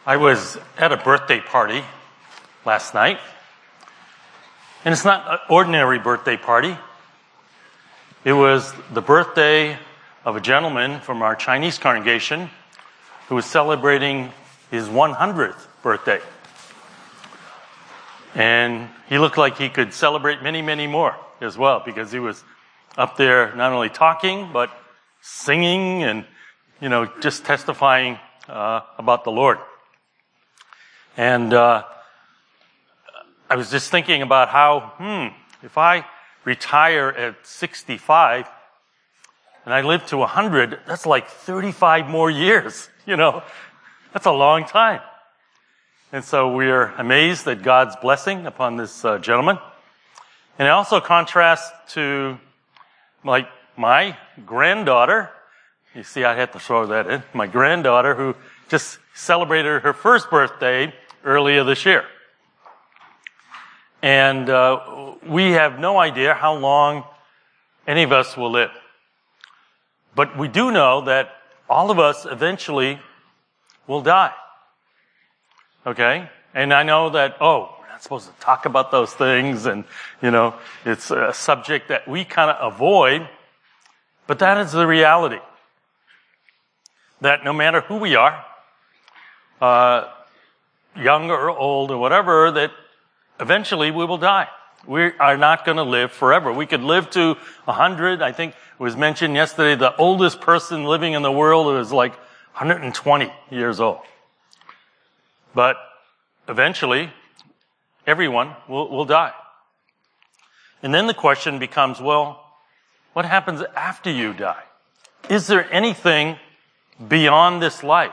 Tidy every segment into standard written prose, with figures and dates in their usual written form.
I was at a birthday party last night, and it's not an ordinary birthday party. It was the birthday of a gentleman from our Chinese congregation who was celebrating his 100th birthday. And he looked like he could celebrate many, many more as well, because he was up there not only talking, but singing and, just testifying about the Lord. And I was just thinking about how, if I retire at 65 and I live to 100, that's like 35 more years, That's a long time. And so we're amazed at God's blessing upon this gentleman. And it also contrasts to, my granddaughter. You see, I had to throw that in. My granddaughter, who just celebrated her first birthday earlier this year. And we have no idea how long any of us will live. But we do know that all of us eventually will die. Okay? And I know that, we're not supposed to talk about those things, and, it's a subject that we kind of avoid, but that is the reality. That no matter who we are, young or old or whatever, that eventually we will die. We are not going to live forever. We could live to 100. I think it was mentioned yesterday, the oldest person living in the world is like 120 years old. But eventually, everyone will die. And then the question becomes, what happens after you die? Is there anything beyond this life?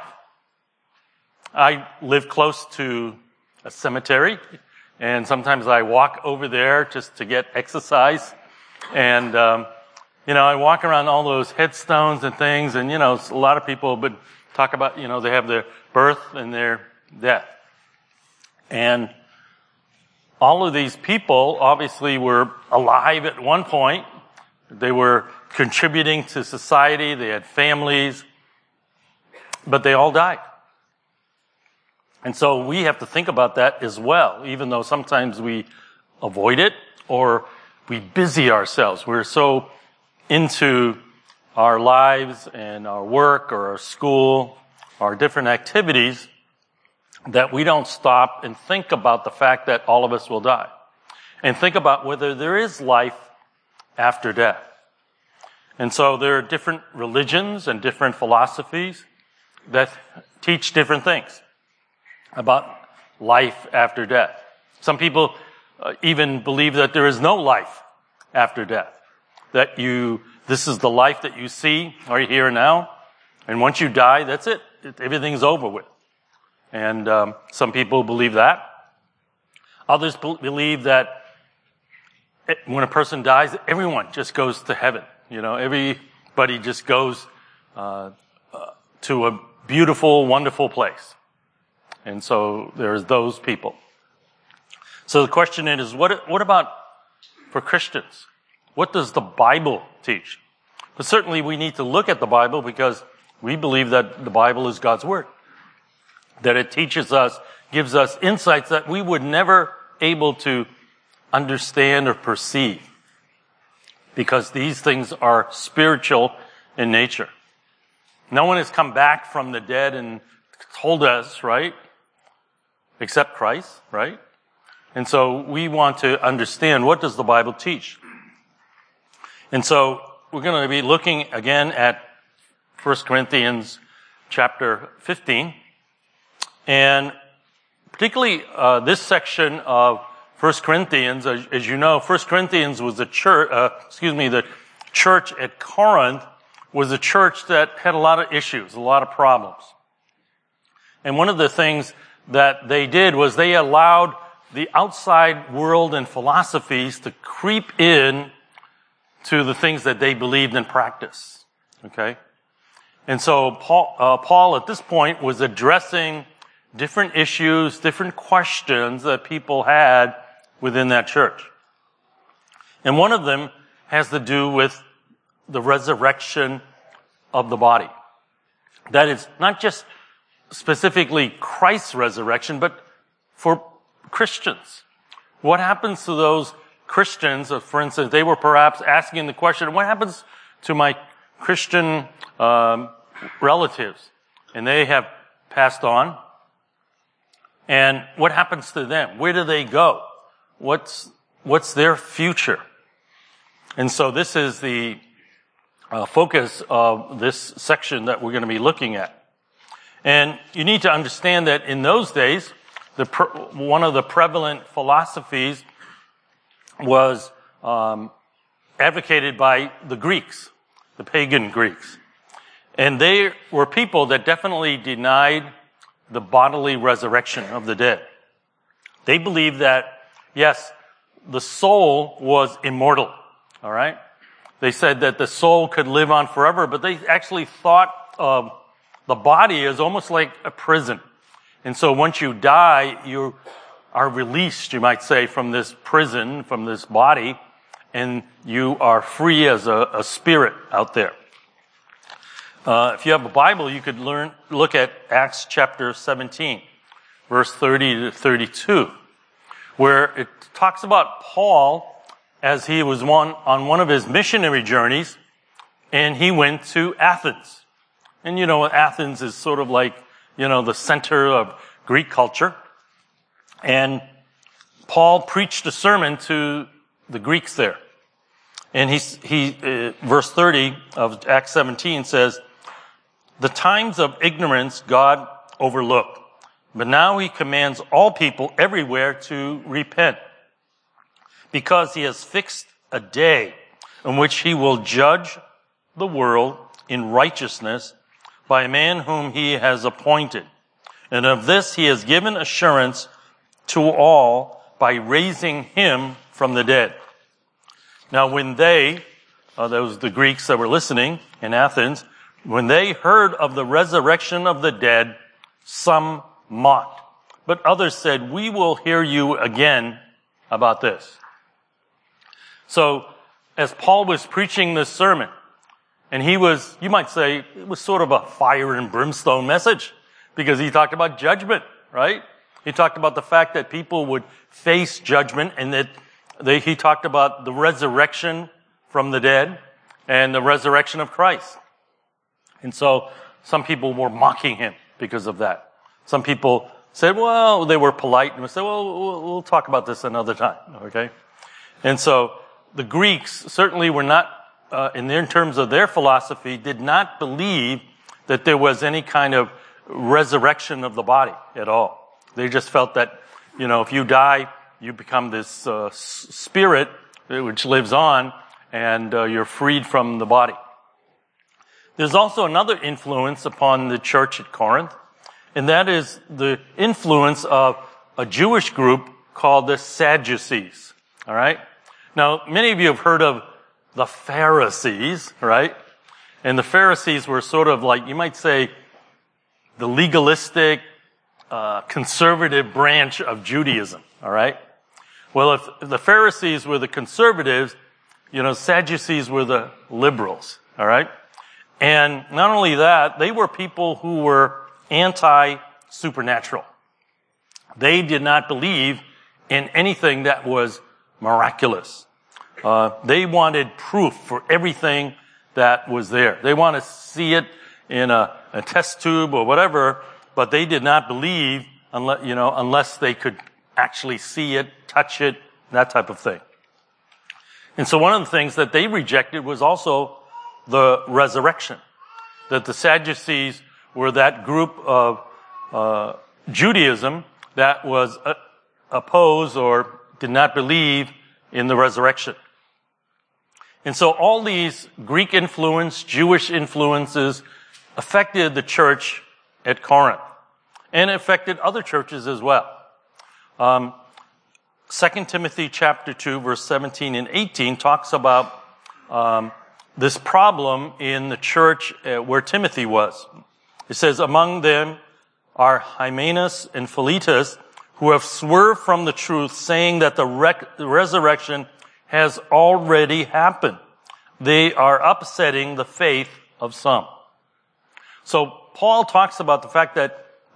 I live close to a cemetery, and sometimes I walk over there just to get exercise. And, I walk around all those headstones and things, and, a lot of people would talk about, they have their birth and their death. And all of these people obviously were alive at one point. They were contributing to society. They had families, but they all died. And so we have to think about that as well, even though sometimes we avoid it or we busy ourselves. We're so into our lives and our work or our school, our different activities, that we don't stop and think about the fact that all of us will die. And think about whether there is life after death. And so there are different religions and different philosophies that teach different things about life after death. Some people even believe that there is no life after death. That this is the life that you see right here and now. And once you die, that's it. Everything's over with. And some people believe that. Others believe that when a person dies, everyone just goes to heaven. Everybody just goes to a beautiful, wonderful place. And so there's those people. So the question is, what about for Christians? What does the Bible teach? But certainly we need to look at the Bible because we believe that the Bible is God's Word. That it teaches us, gives us insights that we would never able to understand or perceive. Because these things are spiritual in nature. No one has come back from the dead and told us, right? Except Christ, right? And so we want to understand, what does the Bible teach? And so we're going to be looking again at 1 Corinthians chapter 15. And particularly this section of 1 Corinthians, as you know, 1 Corinthians was the church at Corinth was a church that had a lot of issues, a lot of problems. And one of the things that they did was they allowed the outside world and philosophies to creep in to the things that they believed and practiced. Okay? And so Paul at this point was addressing different issues, different questions that people had within that church. And one of them has to do with the resurrection of the body. That is not just specifically Christ's resurrection, but for Christians. What happens to those Christians? For instance, they were perhaps asking the question, what happens to my Christian relatives? And they have passed on. And what happens to them? Where do they go? What's their future? And so this is the focus of this section that we're going to be looking at. And you need to understand that in those days, one of the prevalent philosophies was advocated by the Greeks, the pagan Greeks. And they were people that definitely denied the bodily resurrection of the dead. They believed that, yes, the soul was immortal, all right? They said that the soul could live on forever, but they actually thought of the body as almost like a prison. And so once you die, you are released, you might say, from this prison, from this body, and you are free as a spirit out there. If you have a Bible, you could look at Acts chapter 17, verse 30 to 32, where it talks about Paul as he was on one of his missionary journeys, and he went to Athens. And you know, Athens is sort of like, you know, the center of Greek culture. And Paul preached a sermon to the Greeks there. And verse 30 of Acts 17 says, "The times of ignorance God overlooked, but now he commands all people everywhere to repent, because he has fixed a day in which he will judge the world in righteousness by a man whom he has appointed. And of this he has given assurance to all by raising him from the dead." Now when those the Greeks that were listening in Athens, when they heard of the resurrection of the dead, some mocked, but others said, "We will hear you again about this." So as Paul was preaching this sermon, and he was, you might say, it was sort of a fire and brimstone message, because he talked about judgment, right? He talked about the fact that people would face judgment, and that he talked about the resurrection from the dead and the resurrection of Christ. And so some people were mocking him because of that. Some people said, well, they were polite and would say, well, we'll talk about this another time, okay? And so the Greeks certainly were not, in terms of their philosophy, did not believe that there was any kind of resurrection of the body at all. They just felt that, you know, if you die, you become this spirit which lives on, and you're freed from the body. There's also another influence upon the church at Corinth, and that is the influence of a Jewish group called the Sadducees. All right? Now, many of you have heard of the Pharisees, right? And the Pharisees were sort of like, you might say, the legalistic, conservative branch of Judaism. All right? Well, if the Pharisees were the conservatives, you know, Sadducees were the liberals. All right? And not only that, they were people who were anti-supernatural. They did not believe in anything that was miraculous. They wanted proof for everything that was there. They want to see it in a test tube or whatever, but they did not believe unless they could actually see it, touch it, that type of thing. And so one of the things that they rejected was also the resurrection. That the Sadducees were that group of Judaism that was opposed or did not believe in the resurrection. And so all these Greek influence, Jewish influences affected the church at Corinth, and affected other churches as well. 2 Timothy chapter 2, verse 17 and 18 talks about this problem in the church where Timothy was. It says, "Among them are Hymenaeus and Philetus, who have swerved from the truth, saying that the resurrection has already happened. They are upsetting the faith of some." So Paul talks about the fact that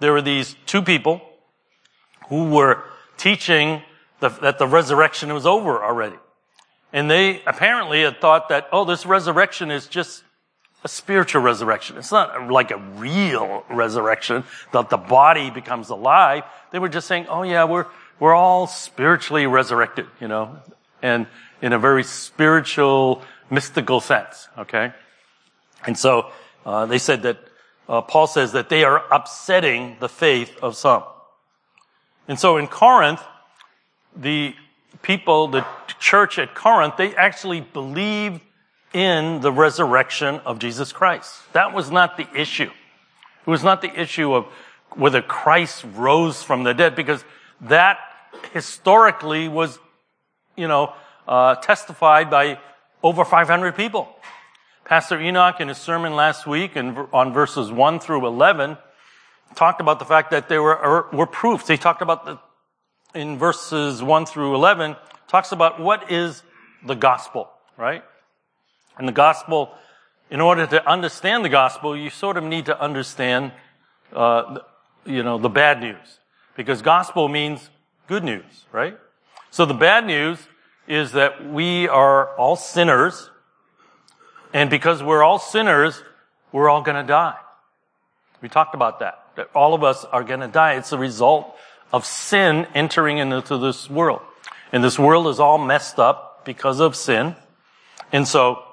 there were these two people who were teaching that the resurrection was over already. And they apparently had thought that, this resurrection is just a spiritual resurrection. It's not like a real resurrection, that the body becomes alive. They were just saying, we're all spiritually resurrected, and in a very spiritual, mystical sense, okay? And so, they said that, Paul says that they are upsetting the faith of some. And so in Corinth, the church at Corinth, they actually believed in the resurrection of Jesus Christ. That was not the issue. It was not the issue of whether Christ rose from the dead, because that historically was, testified by over 500 people. Pastor Enoch, in his sermon last week, on verses 1 through 11, talked about the fact that there were proofs. He talked about in verses 1 through 11, talks about what is the gospel, right? And the gospel, in order to understand the gospel, you sort of need to understand, the bad news. Because gospel means good news, right? So the bad news is that we are all sinners, and because we're all sinners, we're all going to die. We talked about that all of us are going to die. It's a result of sin entering into this world. And this world is all messed up because of sin. And so,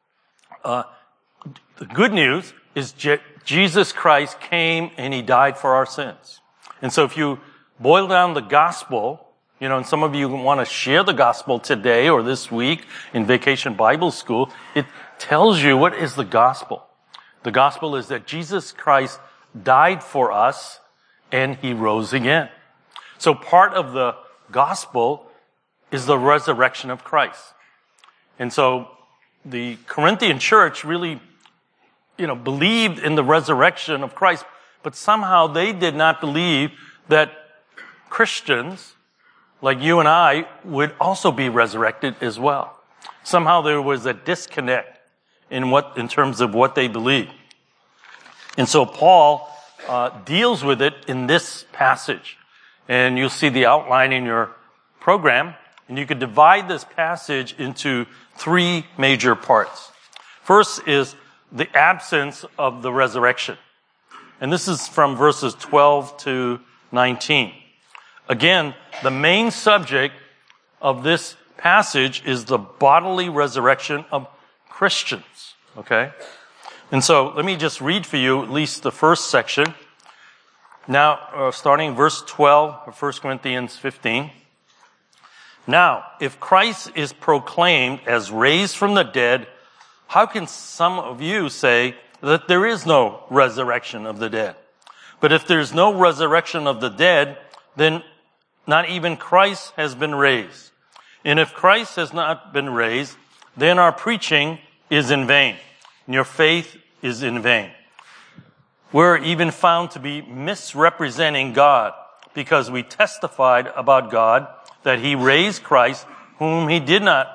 the good news is Jesus Christ came and he died for our sins. And so if you boil down the gospel, and some of you want to share the gospel today or this week in Vacation Bible School, it tells you what is the gospel. The gospel is that Jesus Christ died for us and he rose again. So part of the gospel is the resurrection of Christ. And so the Corinthian church really, believed in the resurrection of Christ, but somehow they did not believe that Christians, like you and I, would also be resurrected as well. Somehow there was a disconnect in terms of what they believed. And so Paul deals with it in this passage. And you'll see the outline in your program. And you could divide this passage into three major parts. First is the absence of the resurrection. And this is from verses 12 to 19. Again, the main subject of this passage is the bodily resurrection of Christians. Okay? And so let me just read for you at least the first section. Now, starting verse 12 of 1 Corinthians 15. Now, if Christ is proclaimed as raised from the dead, how can some of you say that there is no resurrection of the dead? But if there's no resurrection of the dead, then not even Christ has been raised. And if Christ has not been raised, then our preaching is in vain, and your faith is in vain. We're even found to be misrepresenting God, because we testified about God that he raised Christ, whom he did not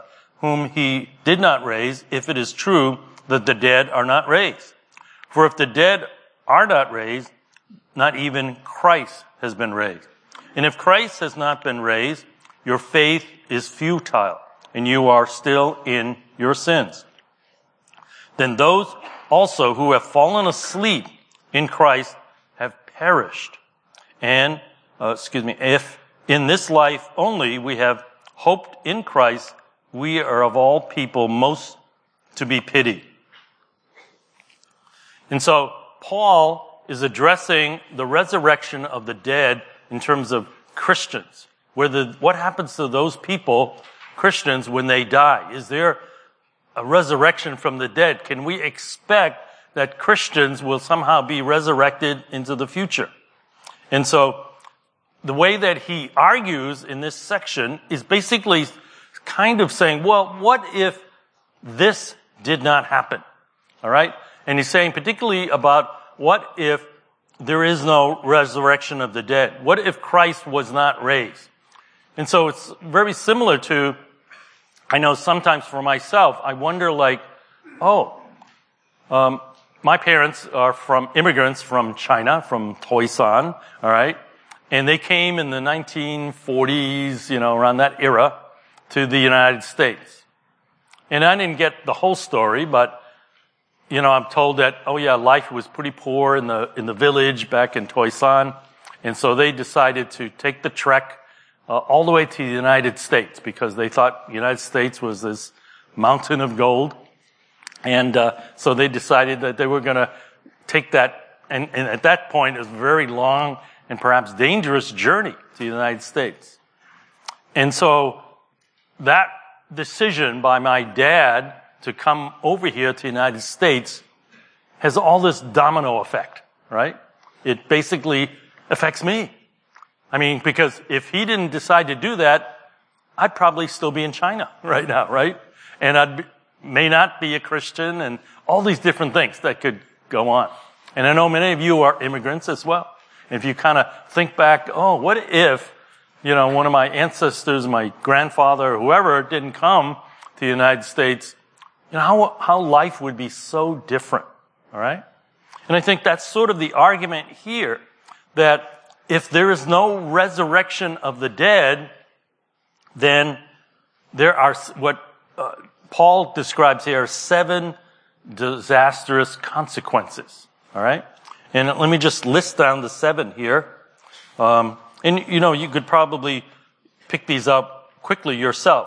raise, if it is true that the dead are not raised. For if the dead are not raised, not even Christ has been raised. And if Christ has not been raised, your faith is futile, and you are still in your sins. Then those also who have fallen asleep in Christ have perished. And, if in this life only we have hoped in Christ, we are of all people most to be pitied. And so Paul is addressing the resurrection of the dead in terms of Christians. What happens to those people, Christians, when they die? Is there a resurrection from the dead? Can we expect that Christians will somehow be resurrected into the future? And so the way that he argues in this section is basically kind of saying, well, what if this did not happen? All right? And he's saying particularly about what if there is no resurrection of the dead? What if Christ was not raised? And so it's very similar to, I know sometimes for myself, I wonder my parents are immigrants from China, from Toisan, all right? And they came in the 1940s, around that era, to the United States. And I didn't get the whole story, but, I'm told that, life was pretty poor in the village back in Toisan. And so they decided to take the trek all the way to the United States because they thought the United States was this mountain of gold. And so they decided that they were going to take that, and at that point it was a very long and perhaps dangerous journey to the United States. And so that decision by my dad to come over here to the United States has all this domino effect, right? It basically affects me. I mean, because if he didn't decide to do that, I'd probably still be in China right now, right? And may not be a Christian and all these different things that could go on. And I know many of you are immigrants as well. If you kind of think back, what if, one of my ancestors, my grandfather, or whoever didn't come to the United States, how life would be so different, all right? And I think that's sort of the argument here, that if there is no resurrection of the dead, then there are what Paul describes here 7 disastrous consequences. All right? And let me just list down the 7 here. And you could probably pick these up quickly yourself.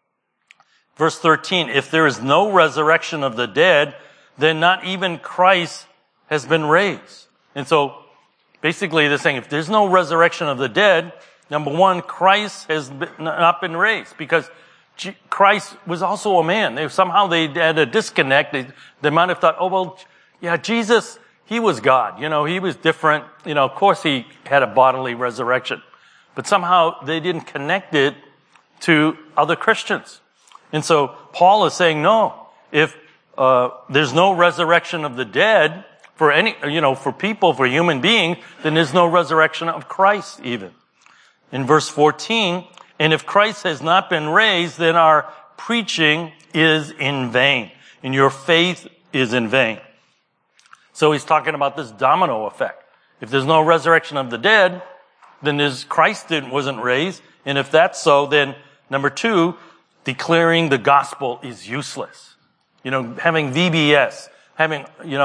Verse 13, if there is no resurrection of the dead, then not even Christ has been raised. And so basically they're saying if there's no resurrection of the dead, number one, Christ has not been raised because Christ was also a man. Somehow they had a disconnect. They might have thought, Jesus, he was God. He was different. Of course he had a bodily resurrection. But somehow they didn't connect it to other Christians. And so Paul is saying, no, if there's no resurrection of the dead for for people, for human beings, then there's no resurrection of Christ even. In verse 14, and if Christ has not been raised, then our preaching is in vain, and your faith is in vain. So he's talking about this domino effect. If there's no resurrection of the dead, then Christ wasn't raised, and if that's so, then number 2, declaring the gospel is useless. Having VBS, having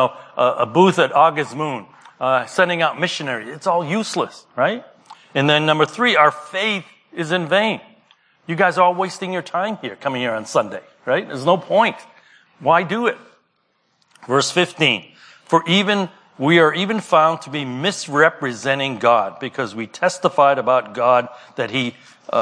a booth at August Moon, sending out missionaries, it's all useless, right? And then number 3, our faith is in vain. You guys are all wasting your time here, coming here on Sunday, right? There's no point. Why do it? Verse 15, for we are even found to be misrepresenting God because we testified about God that he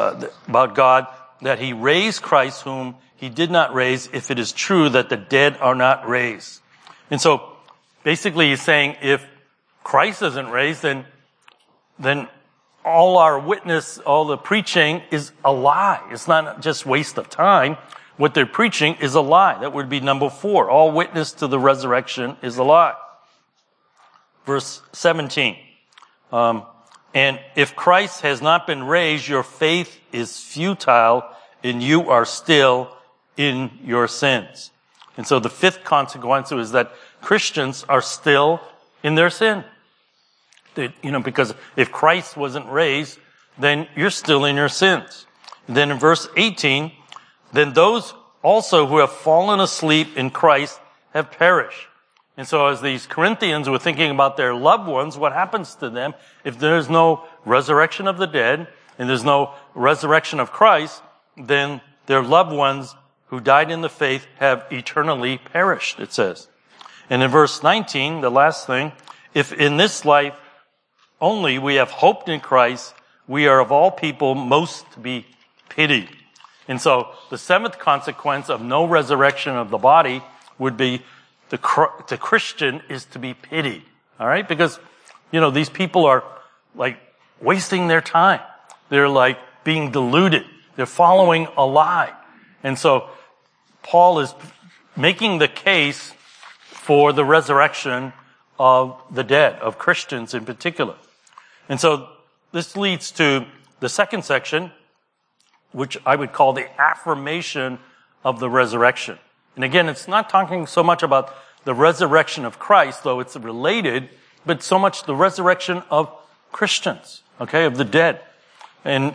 raised Christ whom he did not raise if it is true that the dead are not raised. And so basically he's saying if Christ isn't raised, then all our witness, all the preaching is a lie. It's not just waste of time. What they're preaching is a lie. That would be number 4. All witness to the resurrection is a lie. Verse 17. And if Christ has not been raised, your faith is futile and you are still in your sins. And so the 5th consequence is that Christians are still in their sin. Because if Christ wasn't raised, then you're still in your sins. And then in verse 18, then those also who have fallen asleep in Christ have perished. And so as these Corinthians were thinking about their loved ones, what happens to them if there's no resurrection of the dead and there's no resurrection of Christ, then their loved ones who died in the faith have eternally perished, it says. And in verse 19, the last thing, if in this life only we have hoped in Christ, we are of all people most to be pitied. And so the 7th consequence of no resurrection of the body would be the Christian is to be pitied. All right? Because, these people are like wasting their time. They're like being deluded. They're following a lie. And so Paul is making the case for the resurrection of the dead, of Christians in particular. And so this leads to the 2nd section, which I would call the affirmation of the resurrection. And again, it's not talking so much about the resurrection of Christ, though it's related, but so much the resurrection of Christians, okay, of the dead. And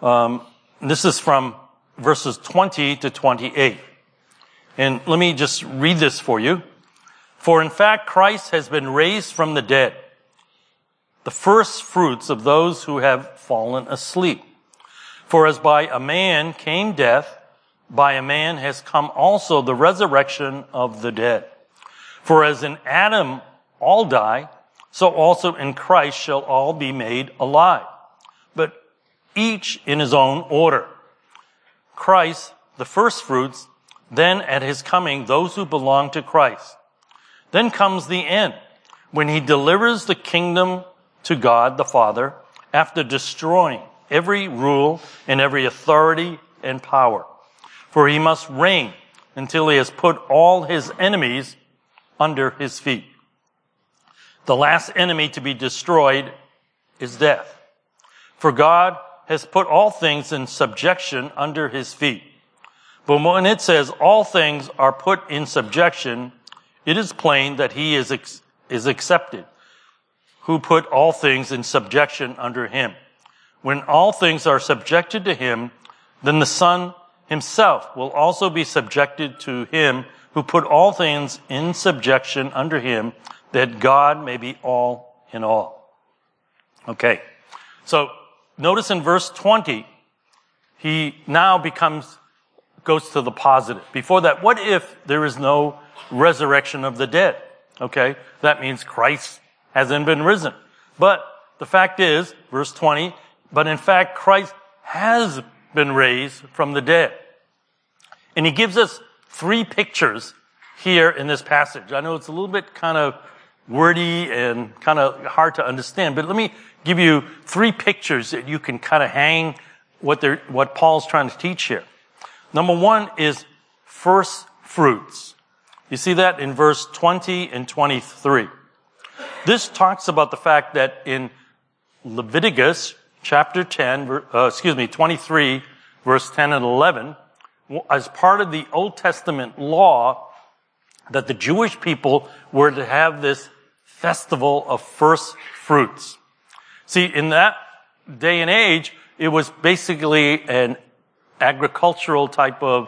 this is from verses 20 to 28. And let me just read this for you. For in fact, Christ has been raised from the dead, the first fruits of those who have fallen asleep. For as by a man came death, by a man has come also the resurrection of the dead. For as in Adam all die, so also in Christ shall all be made alive, but each in his own order. Christ, the first fruits, then at his coming, those who belong to Christ. Then comes the end, when he delivers the kingdom to God the Father, after destroying every rule and every authority and power. For he must reign until he has put all his enemies under his feet. The last enemy to be destroyed is death. For God has put all things in subjection under his feet. But when it says all things are put in subjection, it is plain that he is accepted, who put all things in subjection under him. When all things are subjected to him, then the Son himself will also be subjected to him who put all things in subjection under him, that God may be all in all. Okay, so notice in verse 20, he now goes to the positive. Before that, what if there is no resurrection of the dead? Okay, that means Christ hasn't been risen. But the fact is, verse 20, but in fact Christ has been raised from the dead. And he gives us three pictures here in this passage. I know it's a little bit kind of wordy and kind of hard to understand, but let me give you three pictures that you can kind of hang what Paul's trying to teach here. Number one is first fruits. You see that in verse 20 and 23. This talks about the fact that in Leviticus chapter 23, verse 10 and 11, as part of the Old Testament law, that the Jewish people were to have this festival of first fruits. See, in that day and age, it was basically an agricultural type of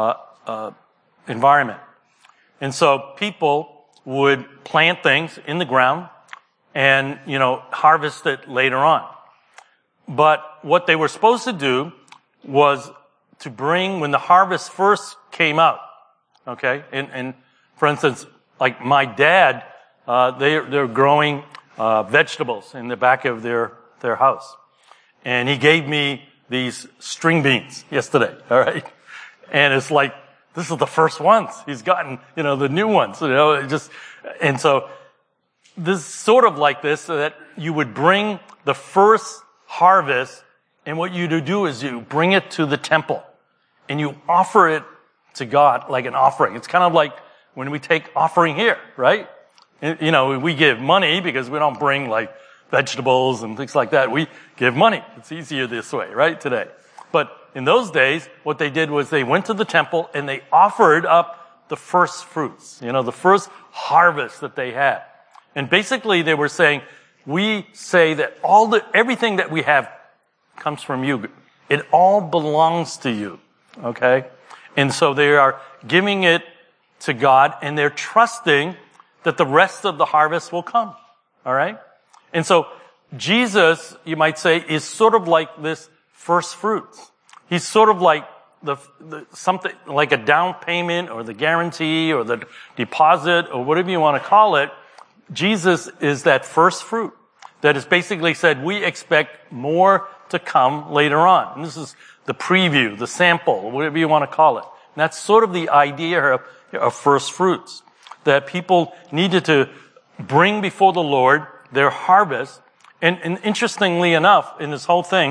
environment. And so people would plant things in the ground and, harvest it later on. But what they were supposed to do was to bring, when the harvest first came out, okay, and for instance, like my dad, they're growing vegetables in the back of their house. And he gave me these string beans yesterday, all right? And it's like, this is the first ones. He's gotten, the new ones, and so this is sort of like this, so that you would bring the first harvest, and what you do is you bring it to the temple, and you offer it to God like an offering. It's kind of like when we take offering here, right? We give money because we don't bring like vegetables and things like that. We give money. It's easier this way, right, today. But in those days, what they did was they went to the temple and they offered up the first fruits, the first harvest that they had. And basically they were saying, we say that everything that we have comes from you. It all belongs to you. Okay? And so they are giving it to God, and they're trusting that the rest of the harvest will come. All right? And so Jesus, you might say, is sort of like this first fruits. He's sort of like something like a down payment or the guarantee or the deposit or whatever you want to call it. Jesus is that first fruit that is basically said, we expect more to come later on. And this is the preview, the sample, whatever you want to call it. And that's sort of the idea of first fruits, that people needed to bring before the Lord their harvest. And interestingly enough, in this whole thing,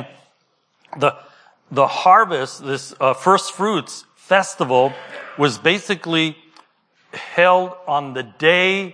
the harvest, this first fruits festival, was basically held on the day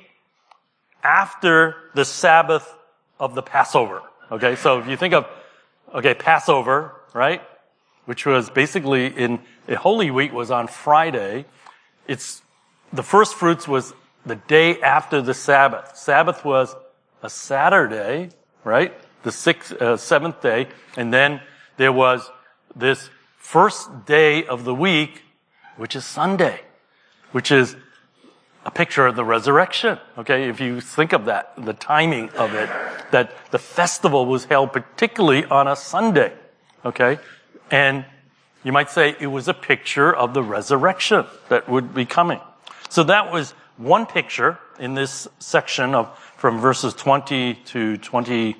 after the Sabbath of the Passover. Okay, so if you think of, Passover, right, which was basically in Holy Week was on Friday. The first fruits was the day after the Sabbath. Sabbath was a Saturday, right? The seventh day. And then there was this first day of the week, which is Sunday, which is a picture of the resurrection. Okay, if you think of that, the timing of it, that the festival was held particularly on a Sunday. Okay, and you might say it was a picture of the resurrection that would be coming. So that was one picture in this section from verses 20 to 28.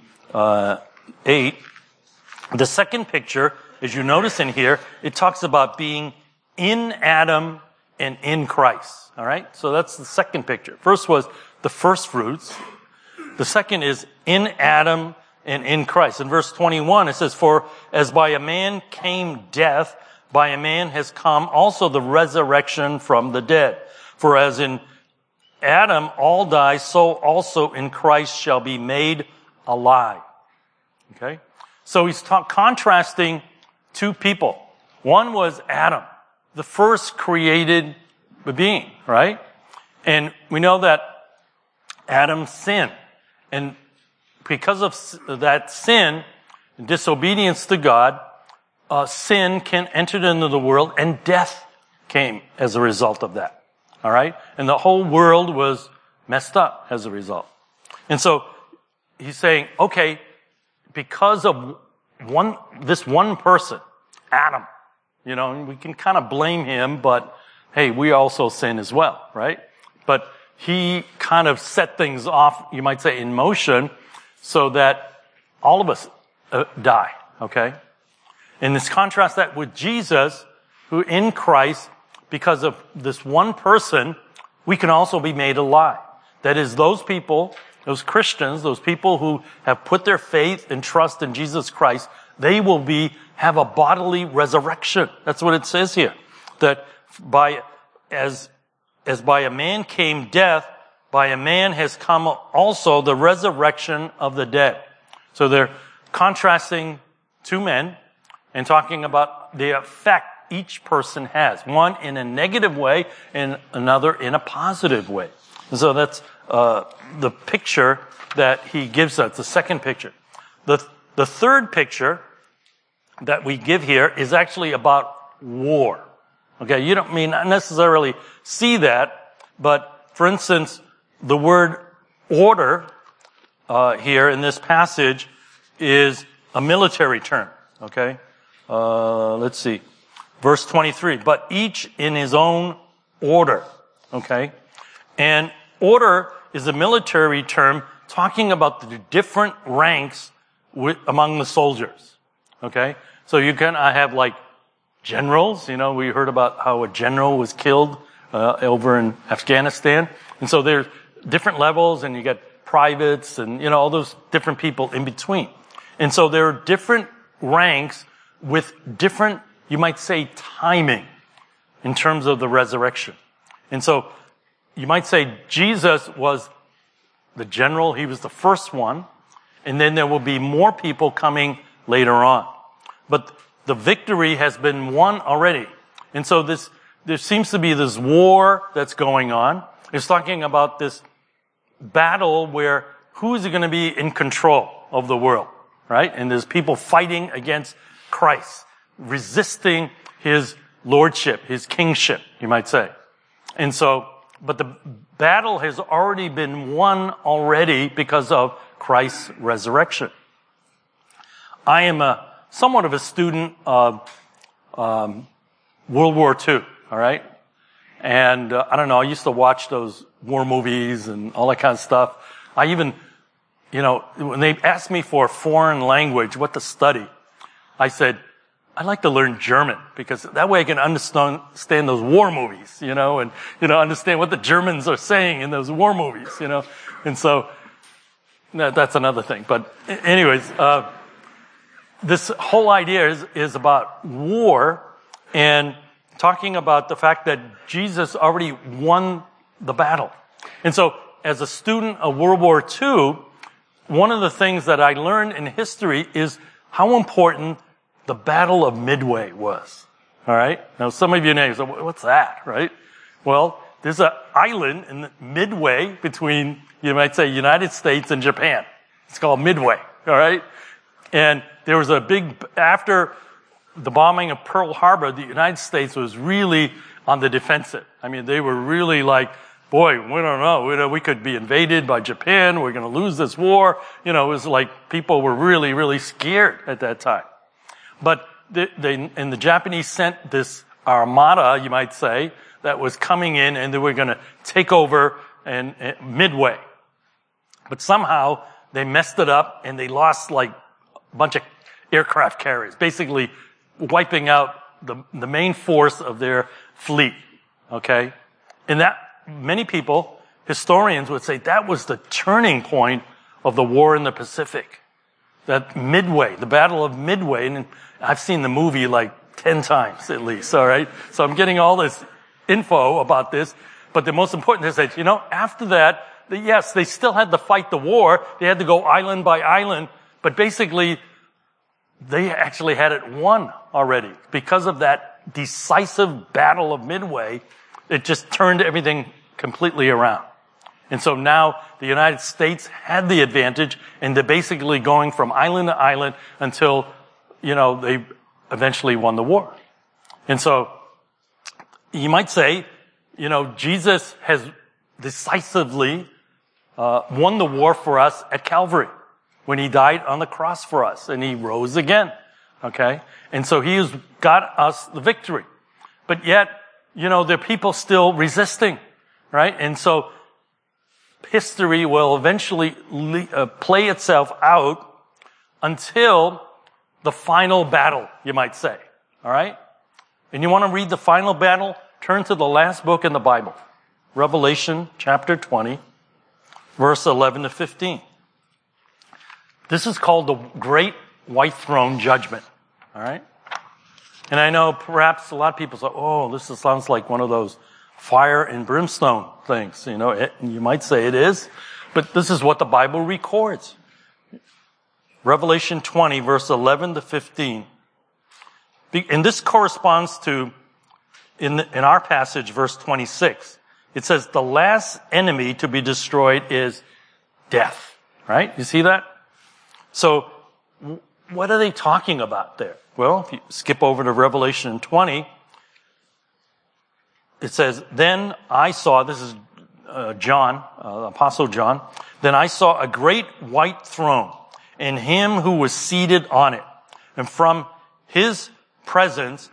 The second picture, as you notice in here, it talks about being in Adam and in Christ. All right? So that's the second picture. First was the first fruits. The second is in Adam and in Christ. In verse 21, it says, "For as by a man came death, by a man has come also the resurrection from the dead. For as in Adam all die, so also in Christ shall be made alive." Okay? So he's contrasting two people. One was Adam, the first created being, right? And we know that Adam sinned. And because of that sin, disobedience to God, sin entered into the world, and death came as a result of that. All right? And the whole world was messed up as a result. And so he's saying, okay, because of this one person, Adam, and we can kind of blame him, but hey, we also sin as well, right? But he kind of set things off, you might say, in motion so that all of us die, okay? And let's contrast that with Jesus, who in Christ, because of this one person, we can also be made alive. That is, those people, those Christians, those people who have put their faith and trust in Jesus Christ, they will have a bodily resurrection. That's what it says here. That as by a man came death, by a man has come also the resurrection of the dead. So they're contrasting two men and talking about the effect each person has. One in a negative way and another in a positive way. And so that's the picture that he gives us, the second picture. The third picture that we give here is actually about war. Okay, you don't not necessarily see that, but for instance, the word order here in this passage is a military term. Okay, let's see, verse 23. But each in his own order. Okay, and order is a military term talking about the different ranks among the soldiers. Okay, so you can have like generals. We heard about how a general was killed over in Afghanistan. And so there's different levels, and you get privates and, all those different people in between. And so there are different ranks with different, you might say, timing in terms of the resurrection. And so you might say Jesus was the general. He was the first one. And then there will be more people coming later on. But the victory has been won already. And so there seems to be this war that's going on. It's talking about this battle where who is going to be in control of the world, right? And there's people fighting against Christ, resisting his lordship, his kingship, you might say. And so, but the battle has already been won already because of Christ's resurrection. I am somewhat of a student of World War II, all right? And I don't know, I used to watch those war movies and all that kind of stuff. I even, when they asked me for a foreign language, what to study, I said, I'd like to learn German, because that way I can understand those war movies, and, understand what the Germans are saying in those war movies, And so, that's another thing. But anyways, this whole idea is about war and talking about the fact that Jesus already won the battle. And so, as a student of World War II, one of the things that I learned in history is how important the Battle of Midway was. All right? Now, some of you know, so what's that, right? Well, there's an island in the midway between, you might say, United States and Japan. It's called Midway, all right? And there was after the bombing of Pearl Harbor, the United States was really on the defensive. I mean, they were really like, boy, we don't know. We could be invaded by Japan. We're going to lose this war. It was like people were really, really scared at that time. But the Japanese sent this armada, you might say, that was coming in, and they were going to take over and Midway. But somehow they messed it up, and they lost like a bunch of aircraft carriers, basically wiping out the main force of their fleet. Okay, and that many people, historians, would say that was the turning point of the war in the Pacific. That Midway, the Battle of Midway, and I've seen the movie like 10 times at least, all right? So I'm getting all this info about this, but the most important is that, after that, yes, they still had to fight the war. They had to go island by island, but basically, they actually had it won already. Because of that decisive Battle of Midway, it just turned everything completely around. And so now the United States had the advantage, and they're basically going from island to island until, they eventually won the war. And so you might say, Jesus has decisively won the war for us at Calvary when he died on the cross for us, and he rose again. Okay? And so he has got us the victory. But yet, there are people still resisting, right? And so history will eventually play itself out until the final battle, you might say. All right? And you want to read the final battle? Turn to the last book in the Bible, Revelation chapter 20, verse 11 to 15. This is called the Great White Throne Judgment. All right? And I know perhaps a lot of people say, oh, this sounds like one of those fire and brimstone things. You might say it is, but this is what the Bible records. Revelation 20, verse 11 to 15. And this corresponds to, in our passage, verse 26. It says, the last enemy to be destroyed is death. Right? You see that? So, what are they talking about there? Well, if you skip over to Revelation 20, it says, then I saw, this is John, Apostle John, then I saw a great white throne, and him who was seated on it. And from his presence,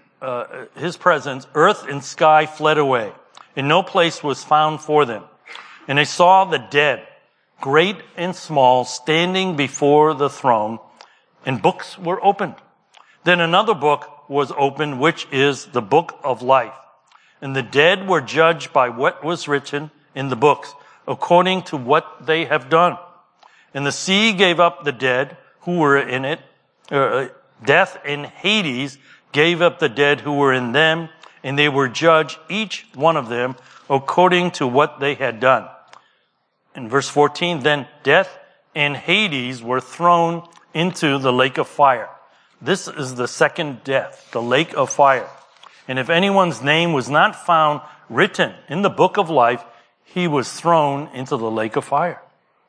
earth and sky fled away, and no place was found for them. And I saw the dead, great and small, standing before the throne, and books were opened. Then another book was opened, which is the book of life. And the dead were judged by what was written in the books, according to what they have done. And the sea gave up the dead who were in it. Death and Hades gave up the dead who were in them, and they were judged, each one of them, according to what they had done. In verse 14, then death and Hades were thrown into the lake of fire. This is the second death, the lake of fire. And if anyone's name was not found written in the book of life, he was thrown into the lake of fire.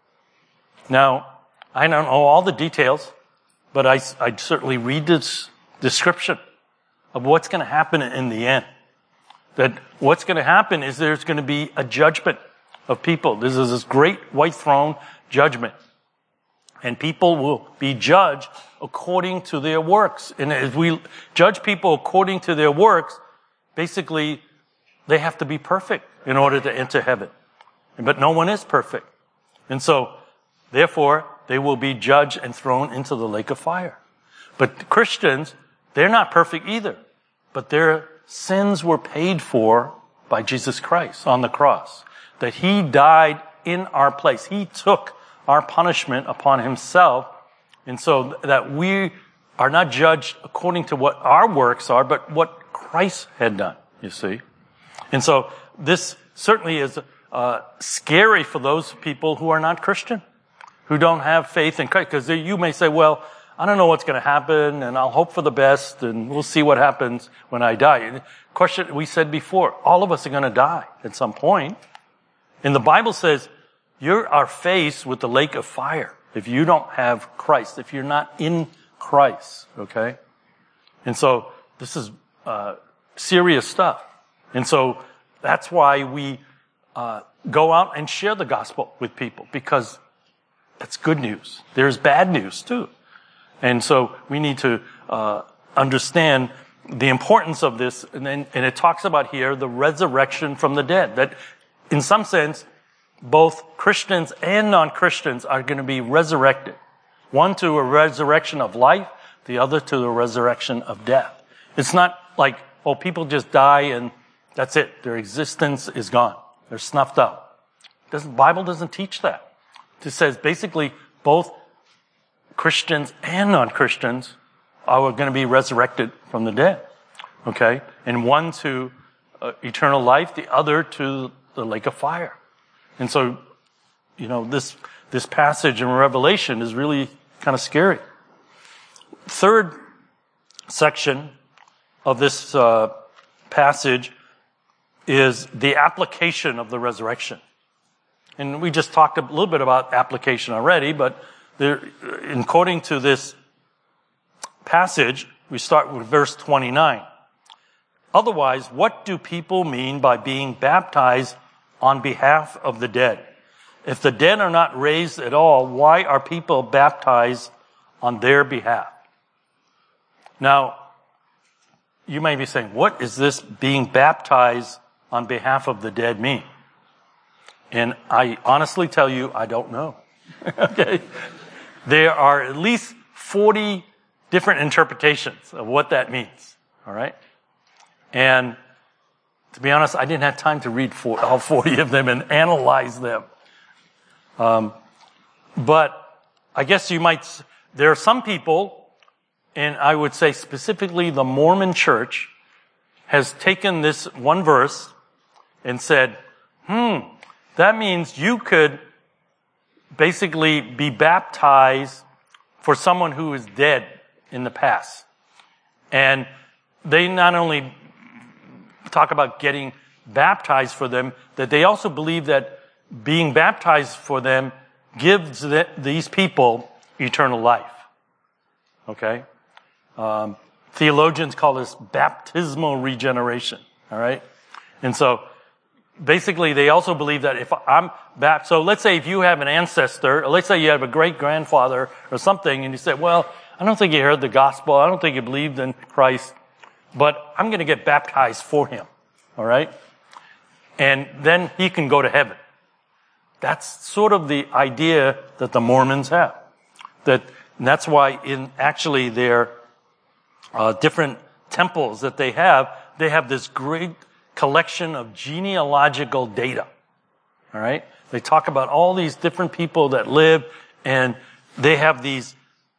Now, I don't know all the details, but I'd certainly read this description of what's going to happen in the end. That what's going to happen is there's going to be a judgment of people. This is this great white throne judgment. And people will be judged according to their works. And if we judge people according to their works, basically, they have to be perfect in order to enter heaven. But no one is perfect. And so, therefore, they will be judged and thrown into the lake of fire. But Christians, they're not perfect either. But their sins were paid for by Jesus Christ on the cross. That he died in our place. He took our punishment upon himself, and so that we are not judged according to what our works are, but what Christ had done, you see. And so this certainly is scary for those people who are not Christian, who don't have faith in Christ, because you may say, well, I don't know what's going to happen, and I'll hope for the best, and we'll see what happens when I die. And question we said before, all of us are going to die at some point. And the Bible says you are faced with the lake of fire if you don't have Christ, if you're not in Christ, okay? And so this is serious stuff. And so that's why we go out and share the gospel with people, because that's good news. There's bad news too. And so we need to understand the importance of this. And it talks about here the resurrection from the dead. That in some sense, both Christians and non-Christians are going to be resurrected. One to a resurrection of life, the other to the resurrection of death. It's not like, oh, people just die and that's it. Their existence is gone. They're snuffed out. The Bible doesn't teach that. It says basically both Christians and non-Christians are going to be resurrected from the dead. Okay? And one to eternal life, the other to the lake of fire. And so, this passage in Revelation is really kind of scary. Third section of this passage is the application of the resurrection. And we just talked a little bit about application already, but according to this passage, we start with verse 29. Otherwise, what do people mean by being baptized on behalf of the dead? If the dead are not raised at all, why are people baptized on their behalf? Now, you may be saying, what is this being baptized on behalf of the dead mean? And I honestly tell you, I don't know. Okay? There are at least 40 different interpretations of what that means. All right? And to be honest, I didn't have time to read all 40 of them and analyze them. But I guess there are some people, and I would say specifically the Mormon Church, has taken this one verse and said, that means you could basically be baptized for someone who is dead in the past. And they not only talk about getting baptized for them, that they also believe that being baptized for them gives these people eternal life. Okay? Theologians call this baptismal regeneration. All right? And so, basically, they also believe that if I'm baptized, so let's say if you have an ancestor, or let's say you have a great-grandfather or something, and you say, well, I don't think he heard the gospel, I don't think he believed in Christ, but I'm going to get baptized for him. All right? And then he can go to heaven. That's sort of the idea that the Mormons have. That's why in actually their different temples that they have this great collection of genealogical data. All right? They talk about all these different people that live, and they have these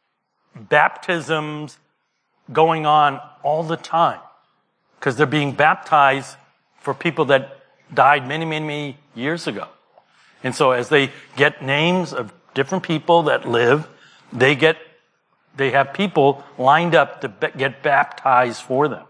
baptisms going on all the time because they're being baptized for people that died many, many, many years ago. And so as they get names of different people that live, they have people lined up to get baptized for them.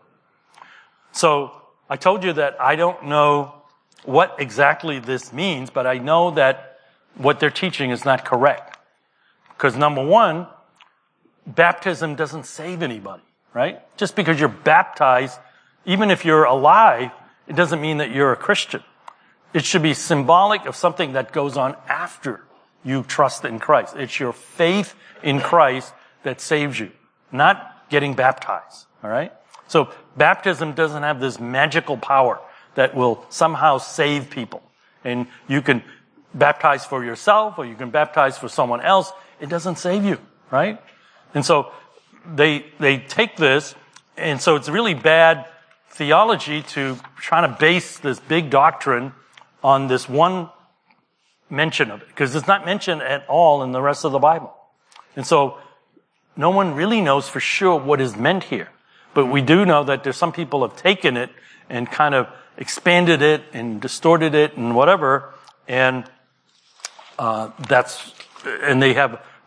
So I told you that I don't know what exactly this means, but I know that what they're teaching is not correct. Because number one, baptism doesn't save anybody, right? Just because you're baptized, even if you're alive, it doesn't mean that you're a Christian. It should be symbolic of something that goes on after you trust in Christ. It's your faith in Christ that saves you, not getting baptized, all right? So baptism doesn't have this magical power that will somehow save people. And you can baptize for yourself or you can baptize for someone else. It doesn't save you, right? And so they take this, and so it's really bad theology to try to base this big doctrine on this one mention of it, because it's not mentioned at all in the rest of the Bible. And so no one really knows for sure what is meant here. But we do know that there's some people have taken it and kind of expanded it and distorted it and whatever, and they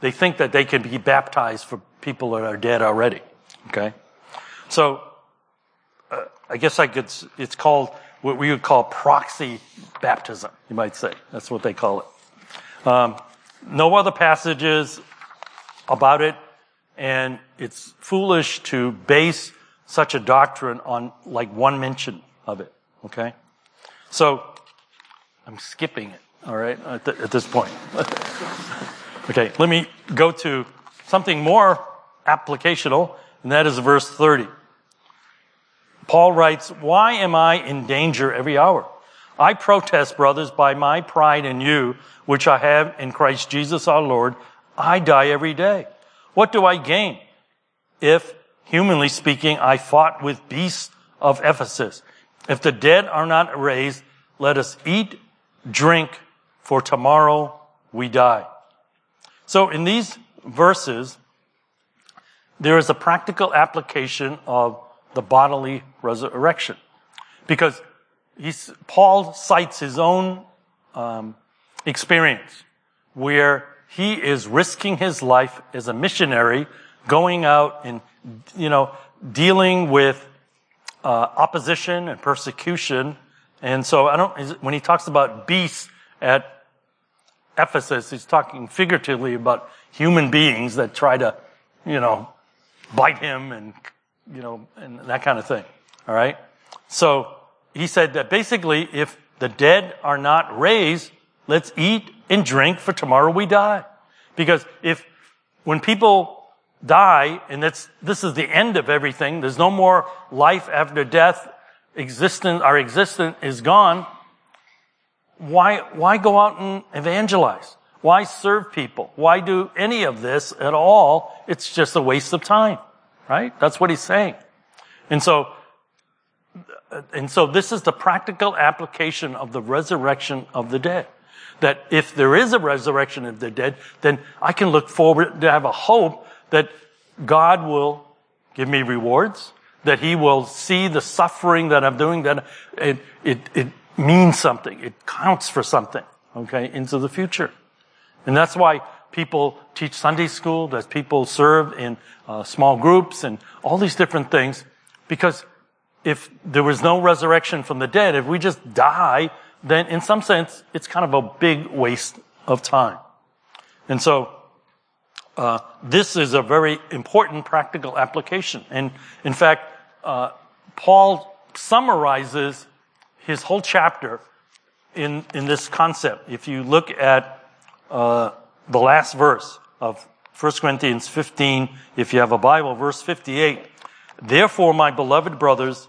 they think that they can be baptized for people that are dead already. Okay? So, I guess it's called what we would call proxy baptism, you might say. That's what they call it. No other passages about it, and it's foolish to base such a doctrine on like one mention of it. Okay? So, I'm skipping it, all right, at this point. Okay, let me go to something more applicational, and that is verse 30. Paul writes, "Why am I in danger every hour? I protest, brothers, by my pride in you, which I have in Christ Jesus our Lord, I die every day. What do I gain? If, humanly speaking, I fought with beasts of Ephesus. If the dead are not raised, let us eat, drink, for tomorrow we die." So in these verses, there is a practical application of the bodily resurrection. Because Paul cites his own experience where he is risking his life as a missionary, going out and, dealing with opposition and persecution. And so when he talks about beasts at Ephesus, he's talking figuratively about human beings that try to, bite him and that kind of thing. All right? So he said that basically if the dead are not raised, let's eat and drink, for tomorrow we die. Because when people die, and this is the end of everything, there's no more life after death, our existence is gone, why go out and evangelize? Why serve people? Why do any of this at all? It's just a waste of time, right? That's what he's saying. And so this is the practical application of the resurrection of the dead. That if there is a resurrection of the dead, then I can look forward to have a hope that God will give me rewards, that he will see the suffering that I'm doing, that it means something. It counts for something, okay, into the future. And that's why people teach Sunday school, that people serve in small groups and all these different things. Because if there was no resurrection from the dead, if we just die, then in some sense, it's kind of a big waste of time. And so, this is a very important practical application. And in fact, Paul summarizes his whole chapter in this concept. If you look at the last verse of 1 Corinthians 15, if you have a Bible, verse 58, "Therefore, my beloved brothers,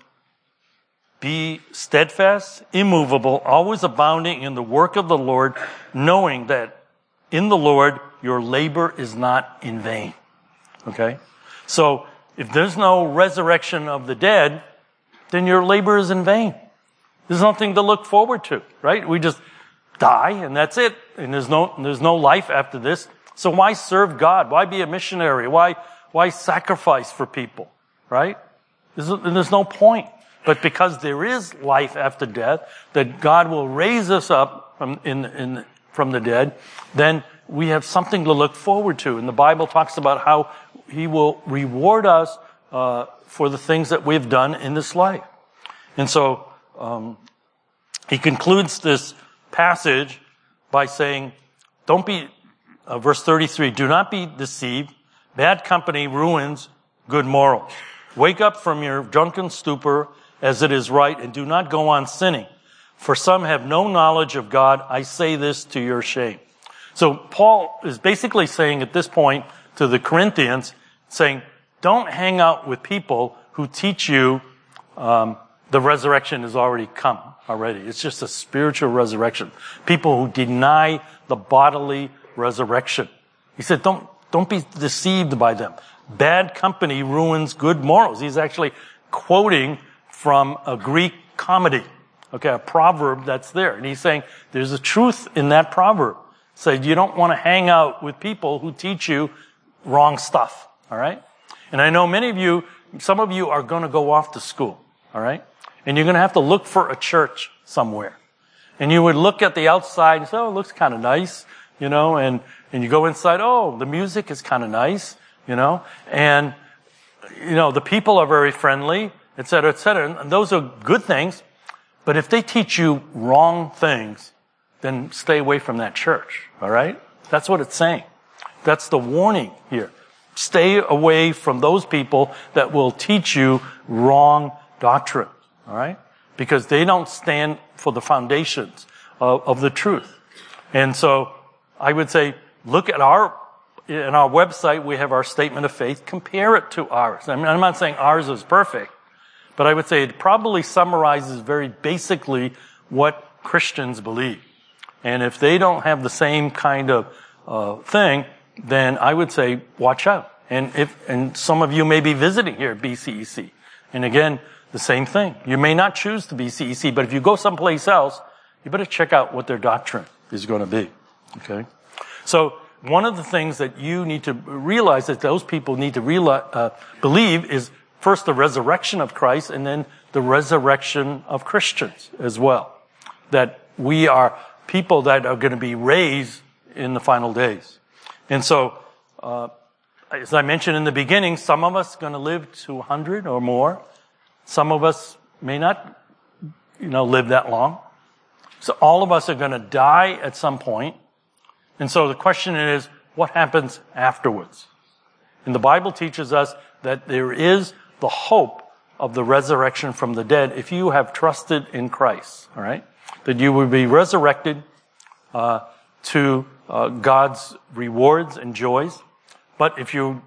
be steadfast, immovable, always abounding in the work of the Lord, knowing that in the Lord your labor is not in vain." Okay? So, if there's no resurrection of the dead, then your labor is in vain. There's nothing to look forward to, right? We just die and that's it. And there's no life after this. So why serve God? Why be a missionary? Why sacrifice for people, right? There's no point. But because there is life after death, that God will raise us up from the dead, then we have something to look forward to. And the Bible talks about how he will reward us for the things that we've done in this life. And so he concludes this passage by saying, verse 33, "Do not be deceived. Bad company ruins good morals. Wake up from your drunken stupor as it is right, and do not go on sinning. For some have no knowledge of God. I say this to your shame." So Paul is basically saying at this point to the Corinthians, saying, don't hang out with people who teach you the resurrection has already come already. It's just a spiritual resurrection. People who deny the bodily resurrection. He said, don't be deceived by them. Bad company ruins good morals. He's actually quoting from a Greek comedy, okay, a proverb that's there. And he's saying there's a truth in that proverb. So you don't want to hang out with people who teach you wrong stuff, all right? And I know some of you are going to go off to school, all right? And you're going to have to look for a church somewhere. And you would look at the outside and say, oh, it looks kind of nice. and you go inside, the music is kind of nice, and, the people are very friendly, et cetera, and those are good things. But if they teach you wrong things, then stay away from that church, all right? That's what it's saying. That's the warning here. Stay away from those people that will teach you wrong doctrine, all right? Because they don't stand for the foundations of the truth. And so I would say, look at in our website, we have our statement of faith. Compare it to ours. I mean, I'm not saying ours is perfect, but I would say it probably summarizes very basically what Christians believe. And if they don't have the same kind of thing, then I would say, watch out. And some of you may be visiting here at BCEC. And again, the same thing. You may not choose to be CEC, but if you go someplace else, you better check out what their doctrine is going to be. Okay? So, one of the things that you need to realize, that those people need to believe, is first the resurrection of Christ, and then the resurrection of Christians as well. That we are people that are going to be raised in the final days. And so, as I mentioned in the beginning, some of us are going to live to 100 or more. Some of us may not, live that long. So all of us are going to die at some point. And so the question is, what happens afterwards? And the Bible teaches us that there is the hope of the resurrection from the dead if you have trusted in Christ, all right? That you will be resurrected to God's rewards and joys. But if you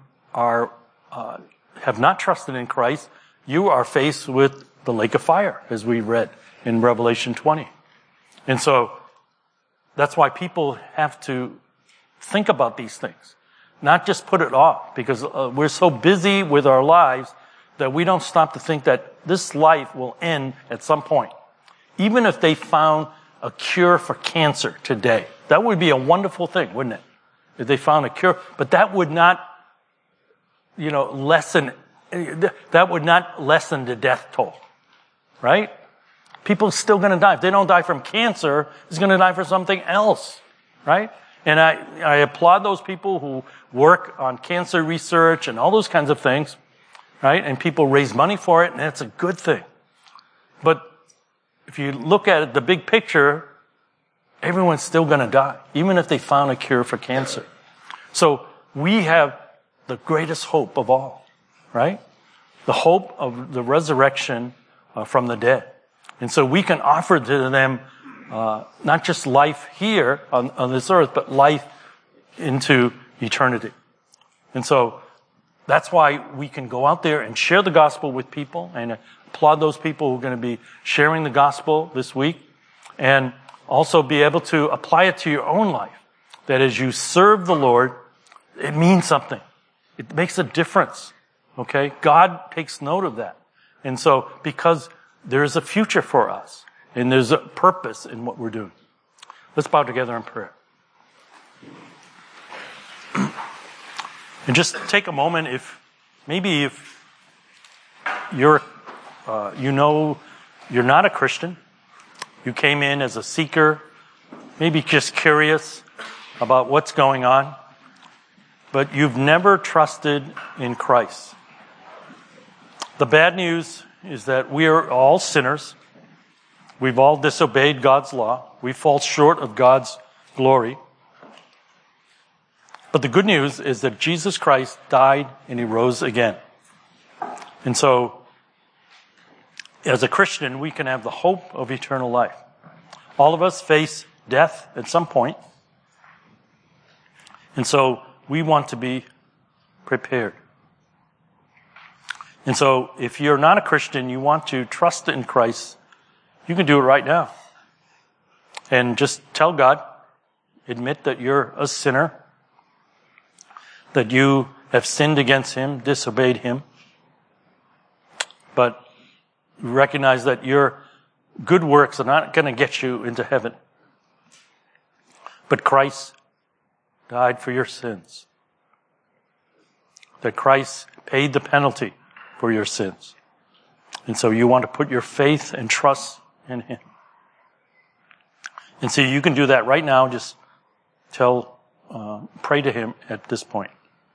have not trusted in Christ, you are faced with the lake of fire, as we read in Revelation 20. And so that's why people have to think about these things, not just put it off, because we're so busy with our lives that we don't stop to think that this life will end at some point. Even if they found a cure for cancer today, that would be a wonderful thing, wouldn't it? If they found a cure, but that would not, lessen the death toll, right? People are still going to die. If they don't die from cancer, they're going to die for something else, right? And I applaud those people who work on cancer research and all those kinds of things, right? And people raise money for it, and that's a good thing. But if you look at it, the big picture, everyone's still going to die, even if they found a cure for cancer. So we have the greatest hope of all, right? The hope of the resurrection from the dead. And so we can offer to them not just life here on this earth, but life into eternity. And so that's why we can go out there and share the gospel with people, and applaud those people who are going to be sharing the gospel this week, and also be able to apply it to your own life. That as you serve the Lord, it means something. It makes a difference. Okay? God takes note of that. And so, because there's a future for us, and there's a purpose in what we're doing. Let's bow together in prayer. And just take a moment, if you're, you're not a Christian, you came in as a seeker, maybe just curious about what's going on, but you've never trusted in Christ. The bad news is that we are all sinners. We've all disobeyed God's law. We fall short of God's glory. But the good news is that Jesus Christ died and he rose again. And so, as a Christian, we can have the hope of eternal life. All of us face death at some point. And so, we want to be prepared. And so, if you're not a Christian, you want to trust in Christ, you can do it right now. And just tell God, admit that you're a sinner, that you have sinned against him, disobeyed him, but recognize that your good works are not going to get you into heaven. But Christ died for your sins. That Christ paid the penalty for your sins. And so you want to put your faith and trust in him. And so you can do that right now. Just pray to him at this point.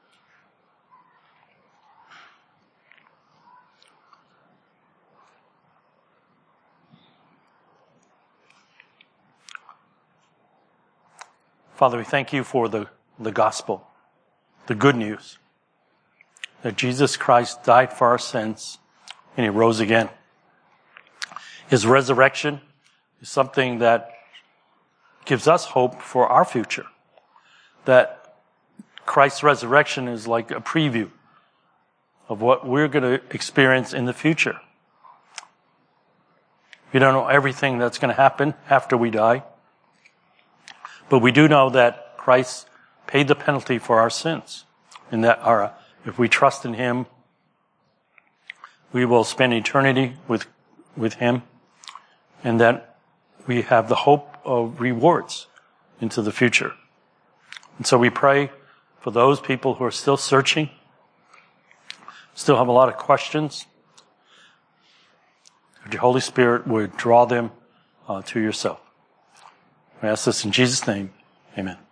Father, we thank you for the gospel, the good news, that Jesus Christ died for our sins and he rose again. His resurrection is something that gives us hope for our future. That Christ's resurrection is like a preview of what we're going to experience in the future. We don't know everything that's going to happen after we die, but we do know that Christ paid the penalty for our sins, and that if we trust in him, we will spend eternity with him, and that we have the hope of rewards into the future. And so we pray for those people who are still searching, still have a lot of questions, that your Holy Spirit would draw them to yourself. We ask this in Jesus' name. Amen.